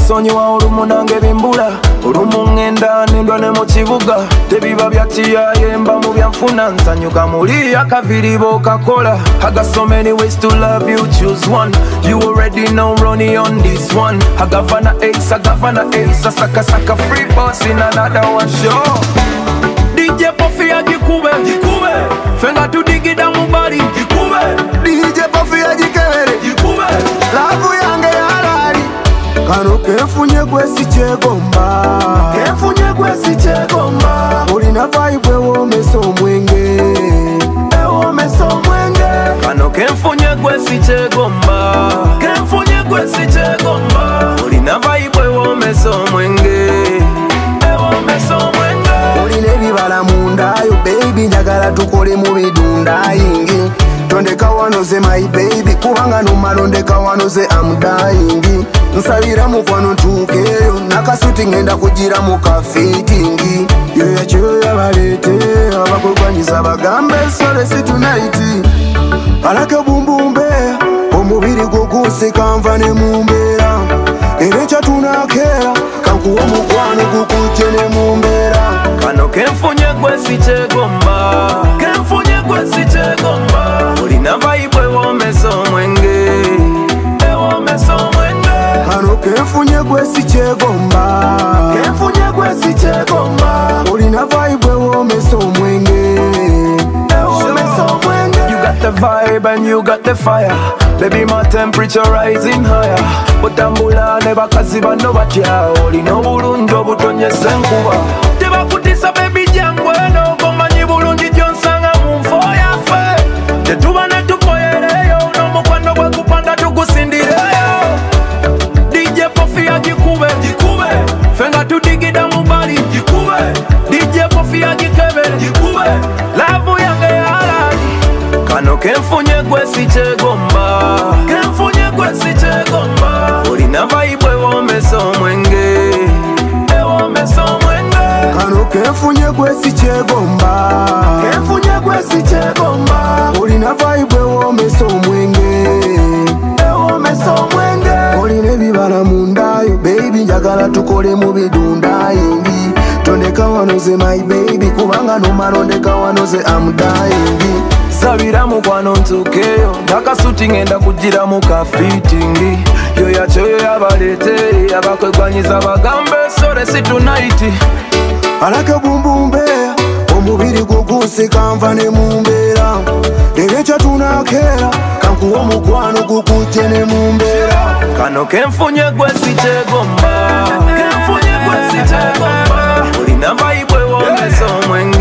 nsonyiwa olumu nange bimbula olumu ngenda nendwa ne mu kibuga tebiba byatiyayemba mu byanfuna nsanyuka muli akaviribo kakola I got so many ways to love you, choose one. You already know Ronnie on this one. I got Vanna Ace, I saka free boss in another one show. DJ Puffy ajikube, fenga tu digida mubari, DJ Puffy ajikere, lavu yange halali. Kano kenfunye gwesi chegomba, ulina vibe womesa omwenge. Kano kenfunye gwesi chegomba, ulina vibe womesa omwenge. Uline bibala mundayo baby njagala tukole mu bidunda yingi. Tondeka wanoze my baby kubanga numalondeka wanoze I'm dying. Nsabira mukwano tukeyo nakasuti ngenda kugira mu kafeetingi. Yoya choya balete abakugwanyiza bagambe sole si tonight. Alake bumbumbe omubiri guguse kanva ne mumbera. Erecha tunakera kankuwa mukwano gukujene mumbera. Kano kenfunye gwesi chegomba, ulina vibe womesa omwenge. Kano kenfunye gwesi chegomba, ulina vibe womesa omwenge. You got the vibe and you got the fire. Baby, my temperature rising higher. Butambula ne bakazi bano batya. Olina obulungi obutonyesa enkuba. Tebakutisa baby jangwe no komanyi bulungi gyonsanga mu nfo yaffe. Tetuba ne tukoyereyo n'omukwano gwe kupanda tugusindireyo. DJ Puffy ajikube, fenga tudigida mu bali. DJ Puffy ajikebere, lavu yange halali. Kano kenfunye gwesi chegomba, ulina vibe womesa omwenge. Kano kenfunye gwesi chegomba, ulina vibe womesa omwenge. Oline bibala mundayo baby njagala tukole mu bidunda yingi. Tondeka wanoze my baby kubanga numalondeka wanoze I'm dying. Sabira mukwano ntukeyo nakasuti ngenda kugira mu kafeetingi. Yoya choya balete abakwegwanyiza bagambe sole si tonight. Alake bumbumbe omubiri guguse kanva ne mumbera. Erecha tunakera kankuwa mukwano gukujene mumbera. Kano kenfunye gwesi chegomba, ulina vibe womesa omwenge.